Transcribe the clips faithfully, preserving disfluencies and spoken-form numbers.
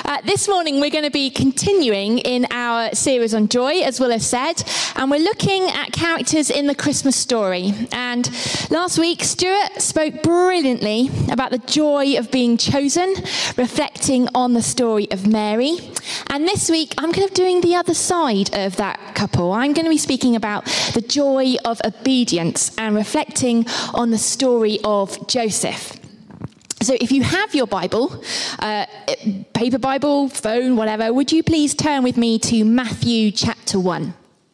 Uh, this morning we're going to be continuing in our series on joy, as Will have said, and we're looking at characters in the Christmas story. And last week Stuart spoke brilliantly about the joy of being chosen, reflecting on the story of Mary. And this week I'm kind of doing the other side of that couple. I'm going to be speaking about the joy of obedience and reflecting on the story of Joseph. So if you have your Bible, uh, paper Bible, phone, whatever, would you please turn with me to Matthew chapter one.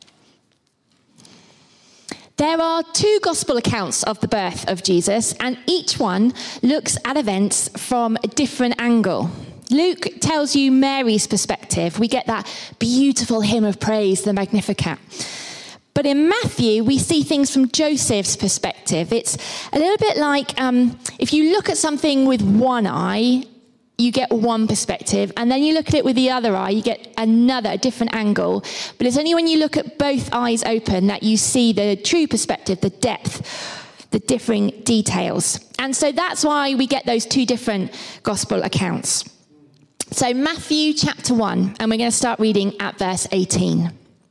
There are two gospel accounts of the birth of Jesus, and each one looks at events from a different angle. Luke tells you Mary's perspective. We get that beautiful hymn of praise, the Magnificat. But in Matthew, we see things from Joseph's perspective. It's a little bit like um, if you look at something with one eye, you get one perspective, and then you look at it with the other eye, you get another, a different angle. But it's only when you look at both eyes open that you see the true perspective, the depth, the differing details. And so that's why we get those two different gospel accounts. So Matthew chapter one, and we're going to start reading at verse eighteen.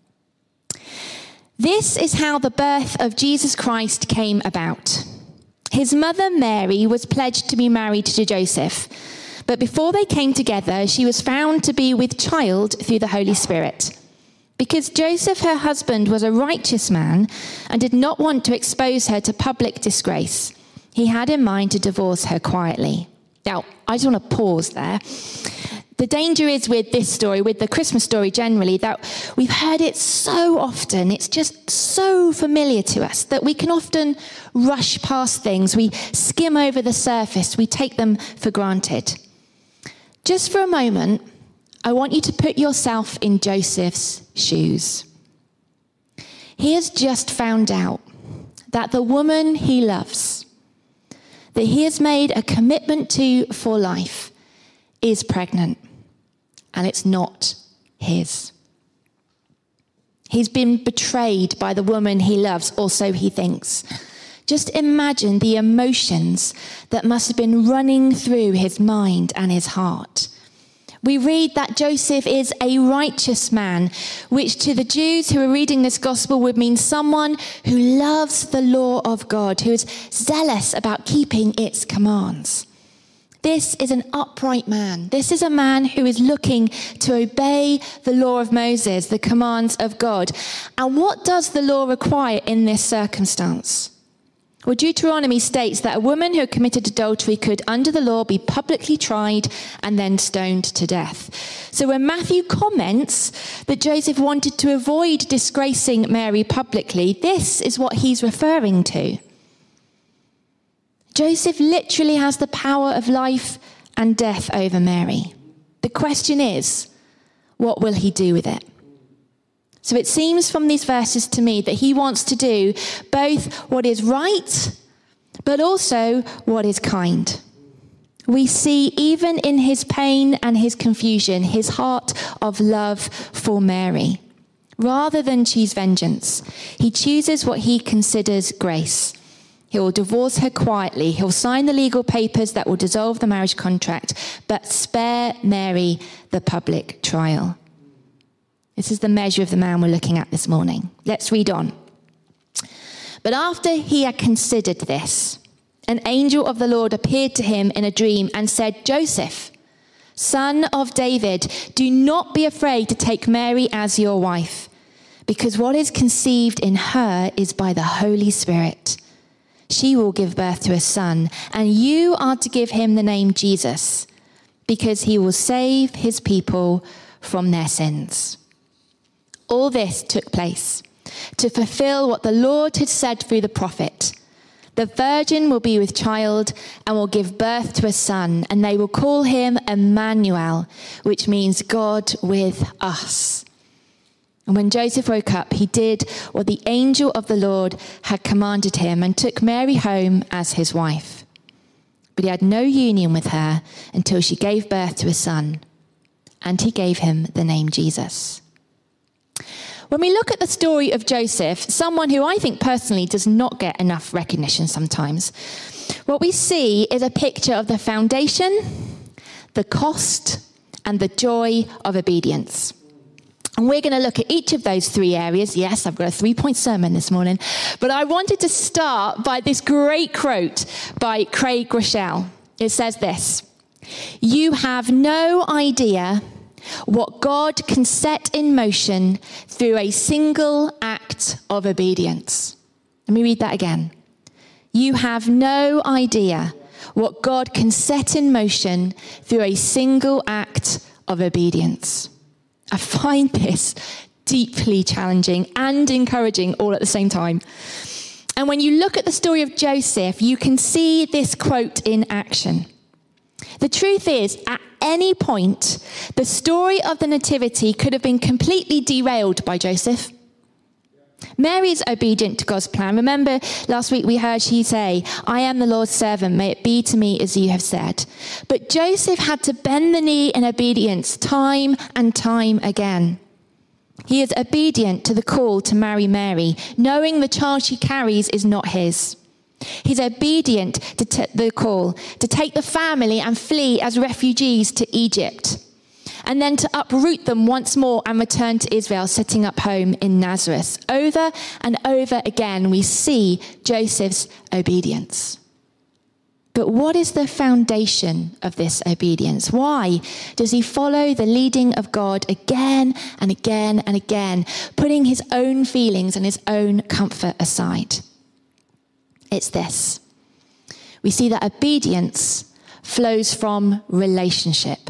This is how the birth of Jesus Christ came about. His mother Mary was pledged to be married to Joseph, but before they came together, she was found to be with child through the Holy Spirit. Because Joseph, her husband, was a righteous man and did not want to expose her to public disgrace, he had in mind to divorce her quietly. Now, I just want to pause there. The danger is with this story, with the Christmas story generally, that we've heard it so often, it's just so familiar to us that we can often rush past things. We skim over the surface, we take them for granted. Just for a moment, I want you to put yourself in Joseph's shoes. He has just found out that the woman he loves, that he has made a commitment to for life, is pregnant. And it's not his. He's been betrayed by the woman he loves, or so he thinks. Just imagine the emotions that must have been running through his mind and his heart. We read that Joseph is a righteous man, which to the Jews who are reading this gospel would mean someone who loves the law of God, who is zealous about keeping its commands. This is an upright man. This is a man who is looking to obey the law of Moses, the commands of God. And what does the law require in this circumstance? Well, Deuteronomy states that a woman who committed adultery could, under the law, be publicly tried and then stoned to death. So when Matthew comments that Joseph wanted to avoid disgracing Mary publicly, this is what he's referring to. Joseph literally has the power of life and death over Mary. The question is, what will he do with it? So it seems from these verses to me that he wants to do both what is right, but also what is kind. We see even in his pain and his confusion, his heart of love for Mary. Rather than choose vengeance, he chooses what he considers grace. He will divorce her quietly. He'll sign the legal papers that will dissolve the marriage contract, but spare Mary the public trial. This is the measure of the man we're looking at this morning. Let's read on. But after he had considered this, an angel of the Lord appeared to him in a dream and said, Joseph, son of David, do not be afraid to take Mary as your wife, because what is conceived in her is by the Holy Spirit. She will give birth to a son, and you are to give him the name Jesus, because he will save his people from their sins. All this took place to fulfill what the Lord had said through the prophet. The virgin will be with child and will give birth to a son, and they will call him Emmanuel, which means God with us. And when Joseph woke up, he did what the angel of the Lord had commanded him and took Mary home as his wife. But he had no union with her until she gave birth to a son, and he gave him the name Jesus. When we look at the story of Joseph, someone who I think personally does not get enough recognition sometimes, what we see is a picture of the foundation, the cost, and the joy of obedience. And we're going to look at each of those three areas. Yes, I've got a three-point sermon this morning. But I wanted to start by this great quote by Craig Groeschel. It says this: "You have no idea what God can set in motion through a single act of obedience." Let me read that again. You have no idea what God can set in motion through a single act of obedience. I find this deeply challenging and encouraging all at the same time. And when you look at the story of Joseph, you can see this quote in action. The truth is, at any point, the story of the Nativity could have been completely derailed by Joseph. Mary is obedient to God's plan. Remember, last week we heard she say, "I am the Lord's servant, may it be to me as you have said." But Joseph had to bend the knee in obedience time and time again. He is obedient to the call to marry Mary, knowing the child she carries is not his. He's obedient to t- the call to take the family and flee as refugees to Egypt, and then to uproot them once more and return to Israel, setting up home in Nazareth. Over and over again, we see Joseph's obedience. But what is the foundation of this obedience? Why does he follow the leading of God again and again and again, putting his own feelings and his own comfort aside? It's this. We see that obedience flows from relationship.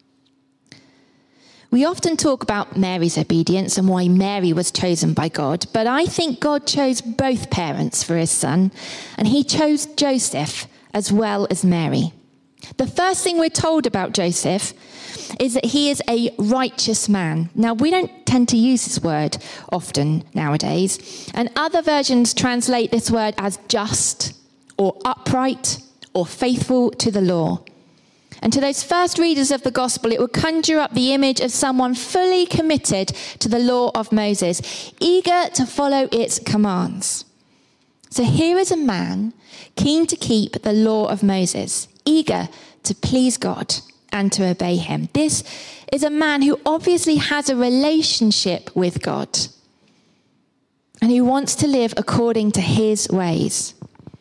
We often talk about Mary's obedience and why Mary was chosen by God, but I think God chose both parents for his son, and he chose Joseph as well as Mary. The first thing we're told about Joseph is that he is a righteous man. Now, we don't tend to use this word often nowadays, and other versions translate this word as just or upright or faithful to the law. And to those first readers of the gospel, it would conjure up the image of someone fully committed to the law of Moses, eager to follow its commands. So here is a man keen to keep the law of Moses, eager to please God and to obey him. This is a man who obviously has a relationship with God and who wants to live according to his ways.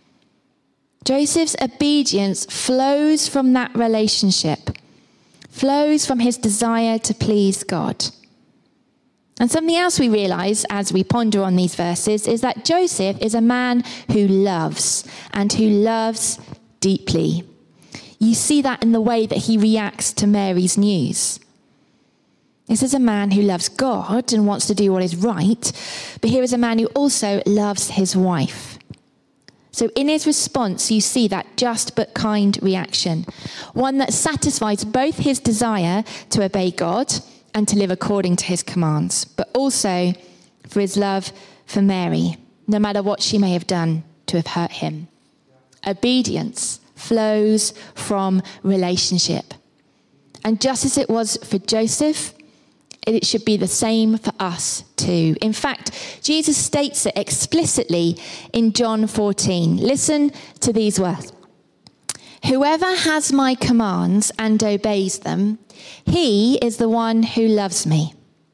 Joseph's obedience flows from that relationship, flows from his desire to please God. And something else we realize as we ponder on these verses is that Joseph is a man who loves, and who loves deeply. You see that in the way that he reacts to Mary's news. This is a man who loves God and wants to do what is right, but here is a man who also loves his wife. So in his response, you see that just but kind reaction, one that satisfies both his desire to obey God and to live according to his commands, but also for his love for Mary, no matter what she may have done to have hurt him. Obedience flows from relationship. And just as it was for Joseph, it should be the same for us too. In fact, Jesus states it explicitly in John fourteen. Listen to these words. "Whoever has my commands and obeys them, he is the one who loves me.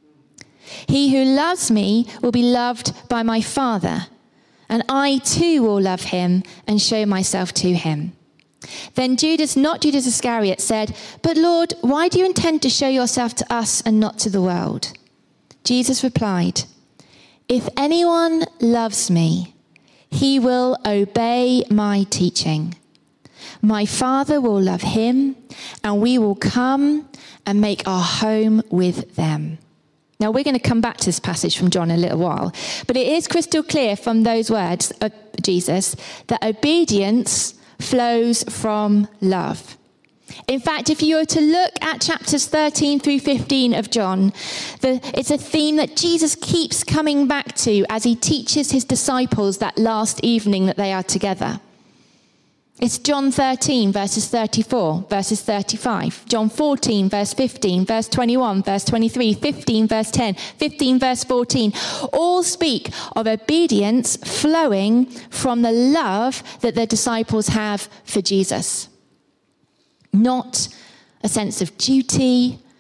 He who loves me will be loved by my Father, and I too will love him and show myself to him." Then Judas, not Judas Iscariot, said, "But Lord, why do you intend to show yourself to us and not to the world?" Jesus replied, "If anyone loves me, he will obey my teaching. My Father will love him, and we will come and make our home with them." Now, we're going to come back to this passage from John in a little while, but it is crystal clear from those words of Jesus that obedience flows from love. In fact, if you were to look at chapters thirteen through fifteen of John, the, it's a theme that Jesus keeps coming back to as he teaches his disciples that last evening that they are together. It's John thirteen, verses thirty-four, verses thirty-five. John fourteen, verse fifteen, verse twenty-one, verse twenty-three, fifteen, verse ten, fifteen, verse fourteen. All speak of obedience flowing from the love that the disciples have for Jesus. Not a sense of duty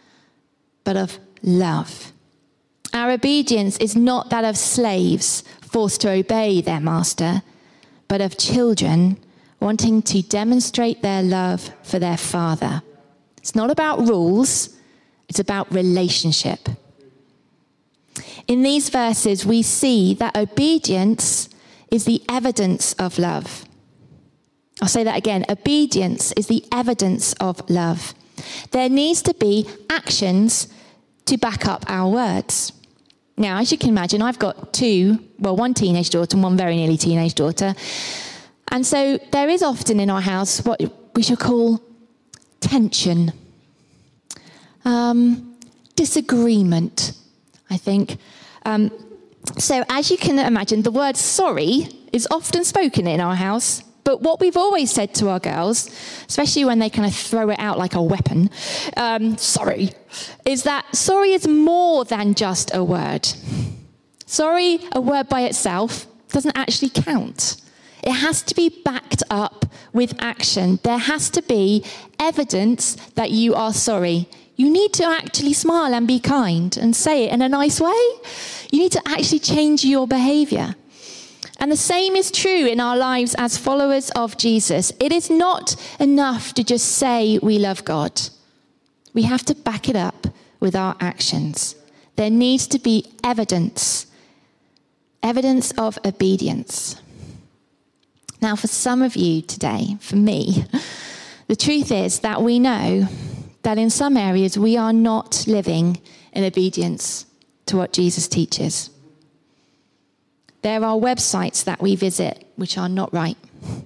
but of love. Our obedience is not that of slaves forced to obey their master, but of children wanting to demonstrate their love for their father. It's not about rules, it's about relationship. In these verses, we see that obedience is the evidence of love. I'll say that again. Obedience is the evidence of love. There needs to be actions to back up our words. Now, as you can imagine, I've got two, well, one teenage daughter and one very nearly teenage daughter. And so there is often in our house what we should call tension, um, disagreement, I think. Um, so as you can imagine, the word sorry is often spoken in our house. But what we've always said to our girls, especially when they kind of throw it out like a weapon, um, sorry, is that sorry is more than just a word. Sorry, a word by itself, doesn't actually count. It has to be backed up with action. There has to be evidence that you are sorry. You need to actually smile and be kind and say it in a nice way. You need to actually change your behavior. And the same is true in our lives as followers of Jesus. It is not enough to just say we love God. We have to back it up with our actions. There needs to be evidence, evidence of obedience. Now, for some of you today, for me, the truth is that we know that in some areas we are not living in obedience to what Jesus teaches. There are websites that we visit which are not right.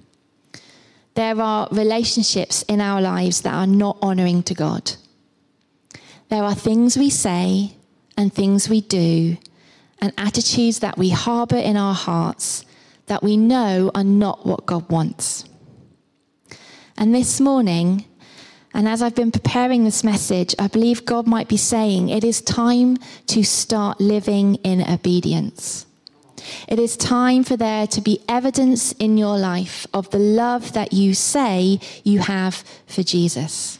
There are relationships in our lives that are not honouring to God. There are things we say and things we do and attitudes that we harbour in our hearts that we know are not what God wants. And this morning, and as I've been preparing this message, I believe God might be saying it is time to start living in obedience. It is time for there to be evidence in your life of the love that you say you have for Jesus.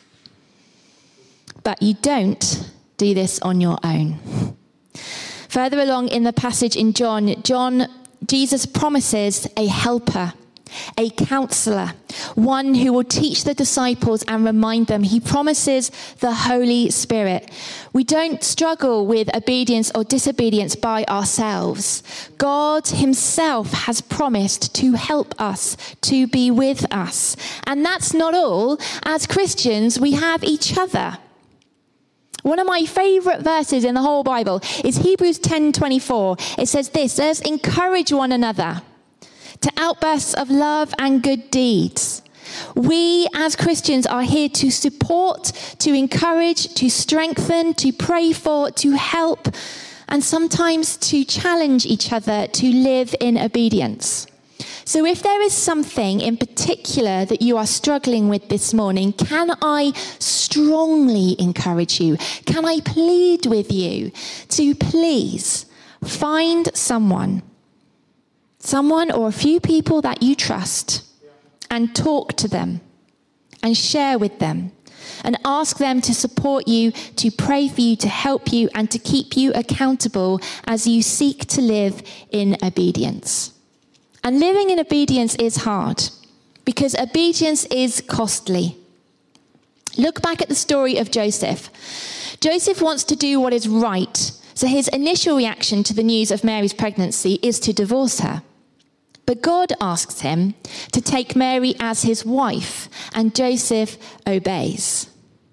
But you don't do this on your own. Further along in the passage in John, John, Jesus promises a helper, a counselor, one who will teach the disciples and remind them. He promises the Holy Spirit. We don't struggle with obedience or disobedience by ourselves. God himself has promised to help us, to be with us. And that's not all. As Christians, we have each other. One of my favourite verses in the whole Bible is Hebrews ten twenty-four. It says this: let us encourage one another to outbursts of love and good deeds. We as Christians are here to support, to encourage, to strengthen, to pray for, to help, and sometimes to challenge each other to live in obedience. So if there is something in particular that you are struggling with this morning, can I strongly encourage you? Can I plead with you to please find someone, someone or a few people that you trust, and talk to them and share with them and ask them to support you, to pray for you, to help you, and to keep you accountable as you seek to live in obedience. And living in obedience is hard because obedience is costly. Look back at the story of Joseph. Joseph wants to do what is right, so his initial reaction to the news of Mary's pregnancy is to divorce her. But God asks him to take Mary as his wife, and Joseph obeys.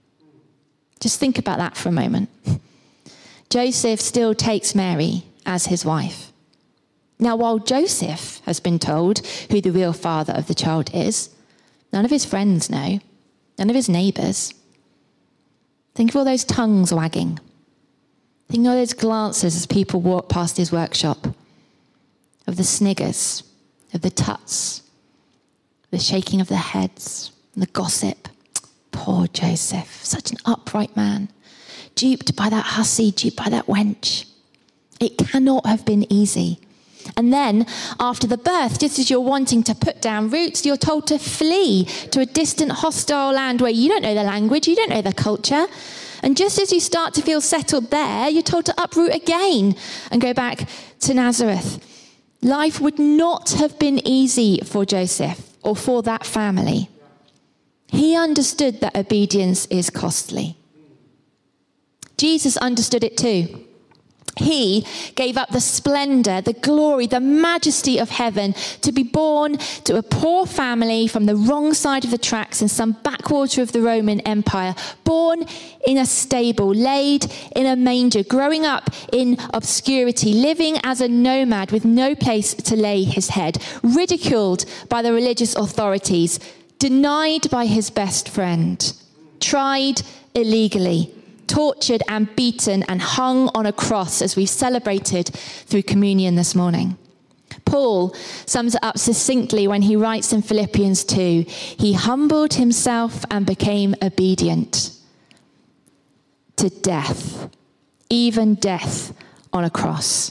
Just think about that for a moment. Joseph still takes Mary as his wife. Now, while Joseph has been told who the real father of the child is, none of his friends know, none of his neighbours. Think of all those tongues wagging. Think of all those glances as people walk past his workshop, of the sniggers, of the tuts, the shaking of the heads, and the gossip. Poor Joseph, such an upright man, duped by that hussy, duped by that wench. It cannot have been easy. And then, after the birth, just as you're wanting to put down roots, you're told to flee to a distant, hostile land where you don't know the language, you don't know the culture. And just as you start to feel settled there, you're told to uproot again and go back to Nazareth. Life would not have been easy for Joseph or for that family. He understood that obedience is costly. Jesus understood it too. He gave up the splendor, the glory, the majesty of heaven to be born to a poor family from the wrong side of the tracks in some backwater of the Roman Empire, born in a stable, laid in a manger, growing up in obscurity, living as a nomad with no place to lay his head, ridiculed by the religious authorities, denied by his best friend, tried illegally, tortured and beaten and hung on a cross, as we celebrated through communion this morning. Paul sums it up succinctly when he writes in Philippians two, he humbled himself and became obedient to death, even death on a cross.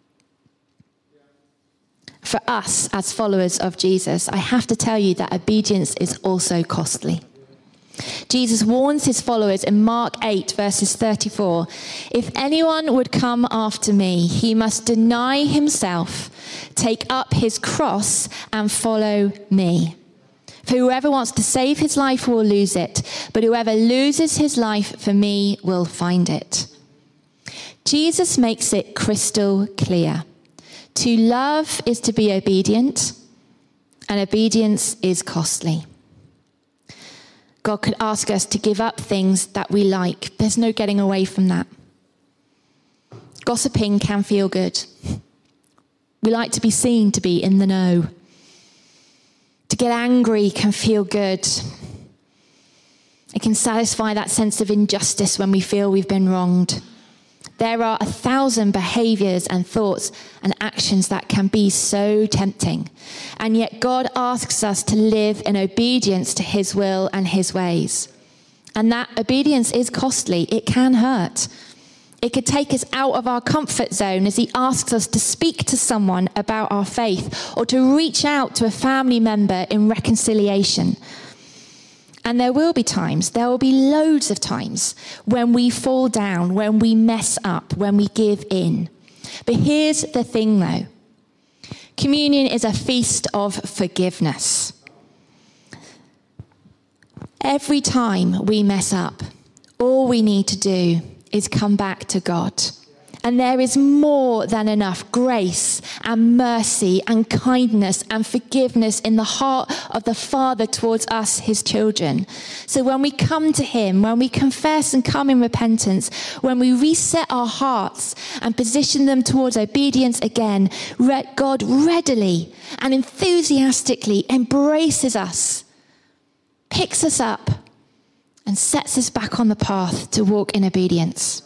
For us as followers of Jesus, I have to tell you that obedience is also costly. Jesus warns his followers in Mark eight, verses thirty-four, if anyone would come after me, he must deny himself, take up his cross, and follow me. For whoever wants to save his life will lose it, but whoever loses his life for me will find it. Jesus makes it crystal clear. To love is to be obedient, and obedience is costly. God could ask us to give up things that we like. There's no getting away from that. Gossiping can feel good. We like to be seen to be in the know. To get angry can feel good. It can satisfy that sense of injustice when we feel we've been wronged. There are a thousand behaviors and thoughts and actions that can be so tempting. And yet God asks us to live in obedience to his will and his ways. And that obedience is costly. It can hurt. It could take us out of our comfort zone as he asks us to speak to someone about our faith or to reach out to a family member in reconciliation. And there will be times, there will be loads of times when we fall down, when we mess up, when we give in. But here's the thing though. Communion is a feast of forgiveness. Every time we mess up, all we need to do is come back to God. And there is more than enough grace and mercy and kindness and forgiveness in the heart of the Father towards us, his children. So when we come to him, when we confess and come in repentance, when we reset our hearts and position them towards obedience again, God readily and enthusiastically embraces us, picks us up, and sets us back on the path to walk in obedience.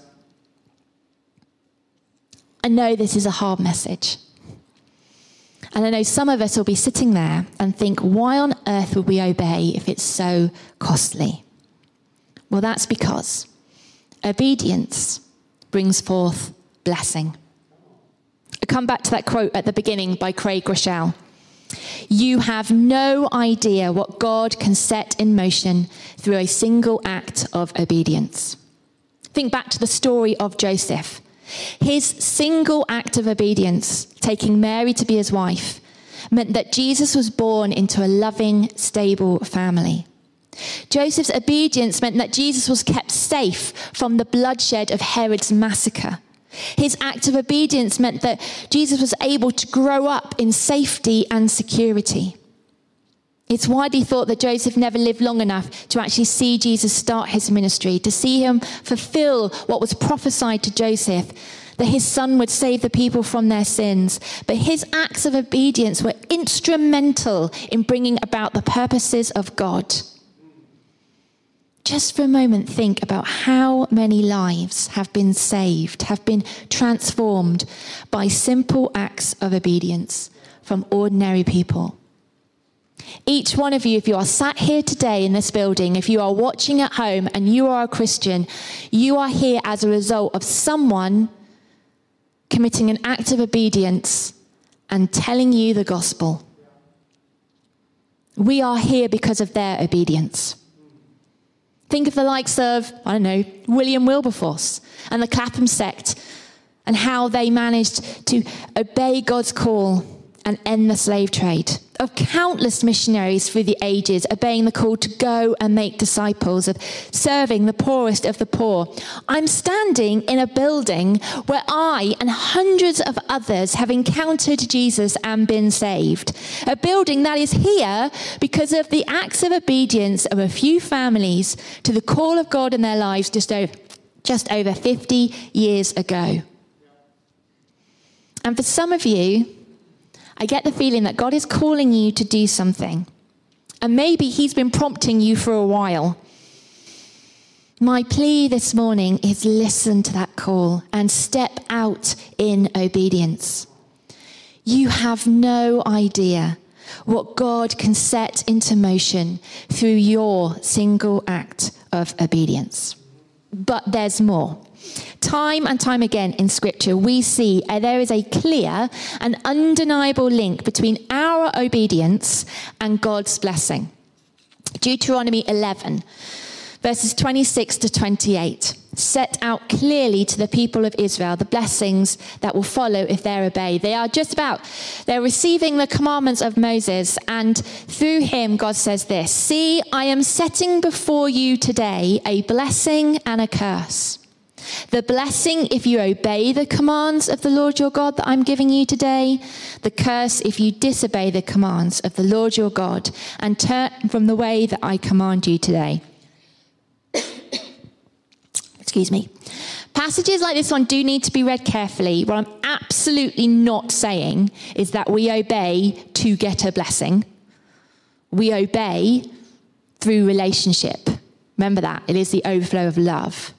I know this is a hard message. And I know some of us will be sitting there and think, why on earth would we obey if it's so costly? Well, that's because obedience brings forth blessing. I come back to that quote at the beginning by Craig Groeschel. You have no idea what God can set in motion through a single act of obedience. Think back to the story of Joseph. His single act of obedience, taking Mary to be his wife, meant that Jesus was born into a loving, stable family. Joseph's obedience meant that Jesus was kept safe from the bloodshed of Herod's massacre. His act of obedience meant that Jesus was able to grow up in safety and security. It's widely thought that Joseph never lived long enough to actually see Jesus start his ministry, to see him fulfill what was prophesied to Joseph, that his son would save the people from their sins. But his acts of obedience were instrumental in bringing about the purposes of God. Just for a moment, think about how many lives have been saved, have been transformed by simple acts of obedience from ordinary people. Each one of you, if you are sat here today in this building, if you are watching at home and you are a Christian, you are here as a result of someone committing an act of obedience and telling you the gospel. We are here because of their obedience. Think of the likes of, I don't know, William Wilberforce and the Clapham sect, and how they managed to obey God's call and end the slave trade. Of countless missionaries through the ages obeying the call to go and make disciples, of serving the poorest of the poor. I'm standing in a building where I and hundreds of others have encountered Jesus and been saved. A building that is here because of the acts of obedience of a few families to the call of God in their lives just over, just over fifty years ago. And for some of you, I get the feeling that God is calling you to do something. And maybe he's been prompting you for a while. My plea this morning is listen to that call and step out in obedience. You have no idea what God can set into motion through your single act of obedience. But there's more. Time and time again in Scripture, we see uh, there is a clear and undeniable link between our obedience and God's blessing. Deuteronomy eleven, verses twenty-six to twenty-eight, set out clearly to the people of Israel the blessings that will follow if they obey. They are just about, they're receiving the commandments of Moses, and through him God says this, "See, I am setting before you today a blessing and a curse. The blessing if you obey the commands of the Lord your God that I'm giving you today. The curse if you disobey the commands of the Lord your God and turn from the way that I command you today." Excuse me. Passages like this one do need to be read carefully. What I'm absolutely not saying is that we obey to get a blessing. We obey through relationship. Remember that. It is the overflow of love.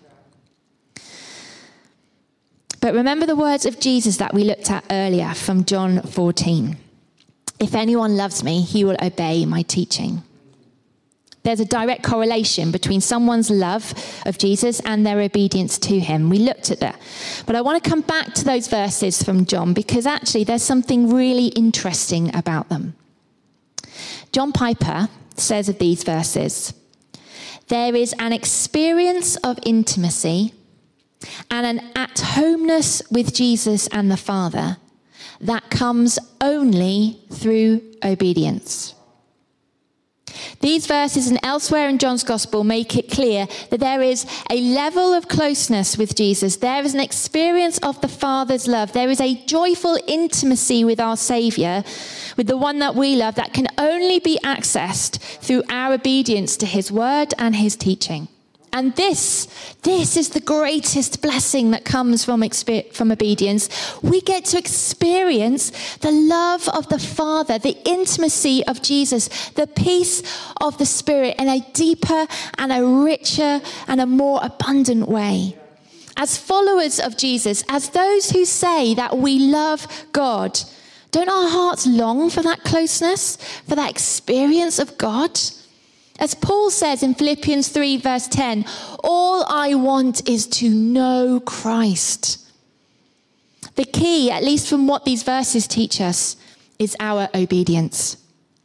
But remember the words of Jesus that we looked at earlier from John fourteen. "If anyone loves me, he will obey my teaching." There's a direct correlation between someone's love of Jesus and their obedience to him. We looked at that. But I want to come back to those verses from John because actually there's something really interesting about them. John Piper says of these verses, "There is an experience of intimacy and an at-homeness with Jesus and the Father that comes only through obedience." These verses and elsewhere in John's Gospel make it clear that there is a level of closeness with Jesus. There is an experience of the Father's love. There is a joyful intimacy with our Saviour, with the one that we love, that can only be accessed through our obedience to his word and his teaching. And this, this is the greatest blessing that comes from, exper- from obedience. We get to experience the love of the Father, the intimacy of Jesus, the peace of the Spirit in a deeper and a richer and a more abundant way. As followers of Jesus, as those who say that we love God, don't our hearts long for that closeness, for that experience of God? As Paul says in Philippians three, verse ten, "All I want is to know Christ." The key, at least from what these verses teach us, is our obedience.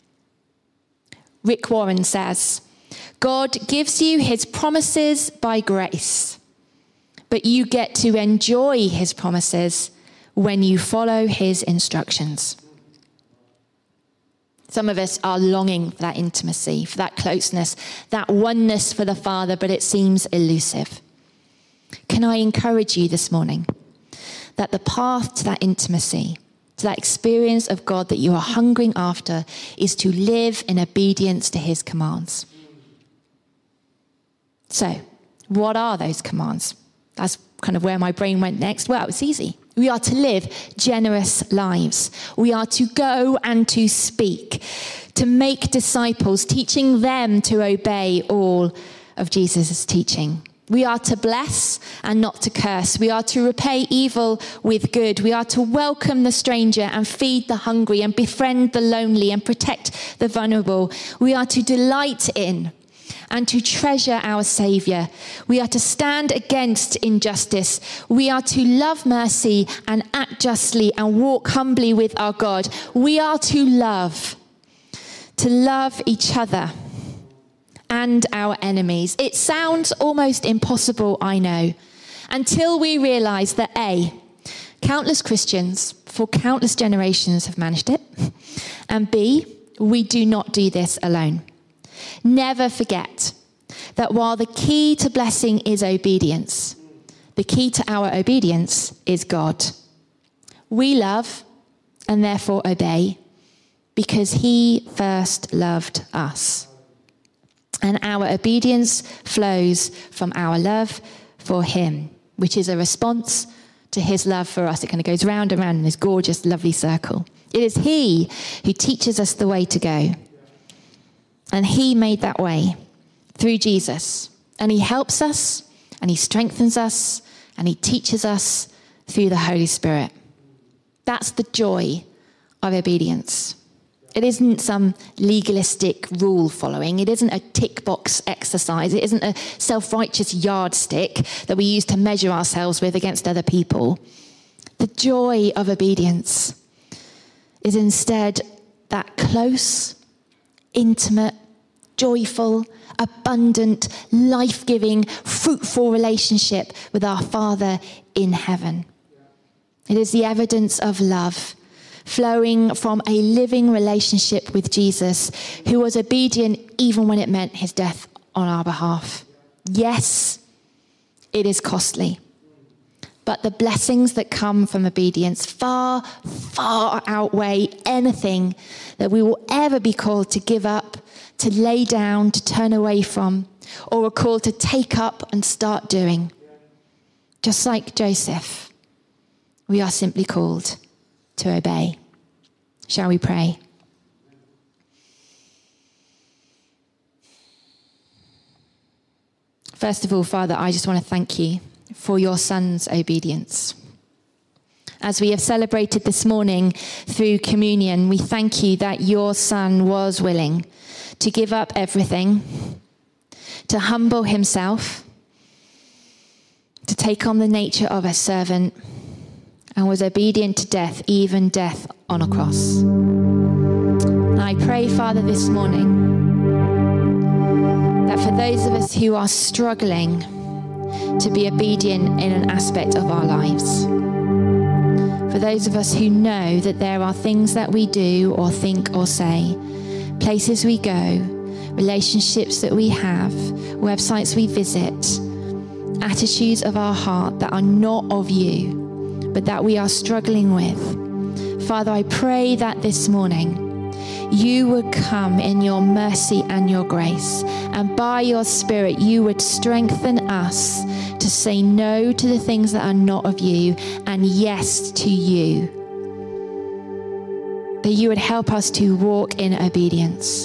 Rick Warren says, "God gives you his promises by grace, but you get to enjoy his promises when you follow his instructions." Some of us are longing for that intimacy, for that closeness, that oneness for the Father, but it seems elusive. Can I encourage you this morning that the path to that intimacy, to that experience of God that you are hungering after, is to live in obedience to his commands? So, what are those commands? That's kind of where my brain went next. Well, it's easy. We are to live generous lives. We are to go and to speak, to make disciples, teaching them to obey all of Jesus' teaching. We are to bless and not to curse. We are to repay evil with good. We are to welcome the stranger and feed the hungry and befriend the lonely and protect the vulnerable. We are to delight in and to treasure our Saviour. We are to stand against injustice. We are to love mercy and act justly and walk humbly with our God. We are to love, to love each other and our enemies. It sounds almost impossible, I know, until we realise that A, countless Christians for countless generations have managed it, and B, we do not do this alone. Never forget that while the key to blessing is obedience, the key to our obedience is God. We love and therefore obey because he first loved us. And our obedience flows from our love for him, which is a response to his love for us. It kind of goes round and round in this gorgeous, lovely circle. It is he who teaches us the way to go. And he made that way through Jesus. And he helps us, and he strengthens us, and he teaches us through the Holy Spirit. That's the joy of obedience. It isn't some legalistic rule following. It isn't a tick box exercise. It isn't a self-righteous yardstick that we use to measure ourselves with against other people. The joy of obedience is instead that close, intimate, joyful, abundant, life-giving, fruitful relationship with our Father in heaven. It is the evidence of love flowing from a living relationship with Jesus, who was obedient even when it meant his death on our behalf. Yes, it is costly, but the blessings that come from obedience far, far outweigh anything that we will ever be called to give up, to lay down, to turn away from, or are called to take up and start doing. Just like Joseph, we are simply called to obey. Shall we pray? First of all, Father, I just want to thank you for your son's obedience. As we have celebrated this morning through communion, we thank you that your son was willing to give up everything, to humble himself, to take on the nature of a servant, and was obedient to death, even death on a cross. And I pray, Father, this morning, that for those of us who are struggling to be obedient in an aspect of our lives, for those of us who know that there are things that we do or think or say, places we go, relationships that we have, websites we visit, attitudes of our heart that are not of you, but that we are struggling with. Father, I pray that this morning you would come in your mercy and your grace, and by your Spirit you would strengthen us to say no to the things that are not of you and yes to you. That you would help us to walk in obedience.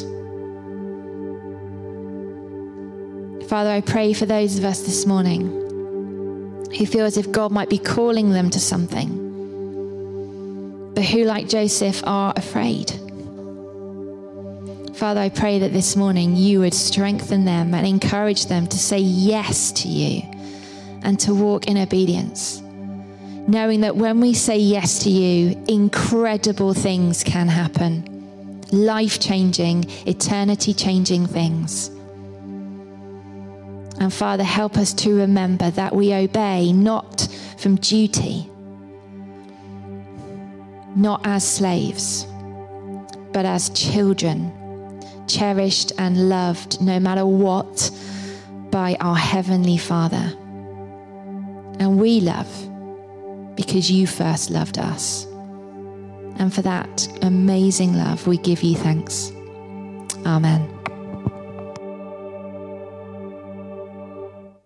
Father, I pray for those of us this morning who feel as if God might be calling them to something, but who, like Joseph, are afraid. Father, I pray that this morning you would strengthen them and encourage them to say yes to you and to walk in obedience, knowing that when we say yes to you, incredible things can happen, life-changing, eternity-changing things. And Father, help us to remember that we obey not from duty, not as slaves, but as children, cherished and loved no matter what by our Heavenly Father. And we love because you first loved us. And for that amazing love, we give you thanks. Amen.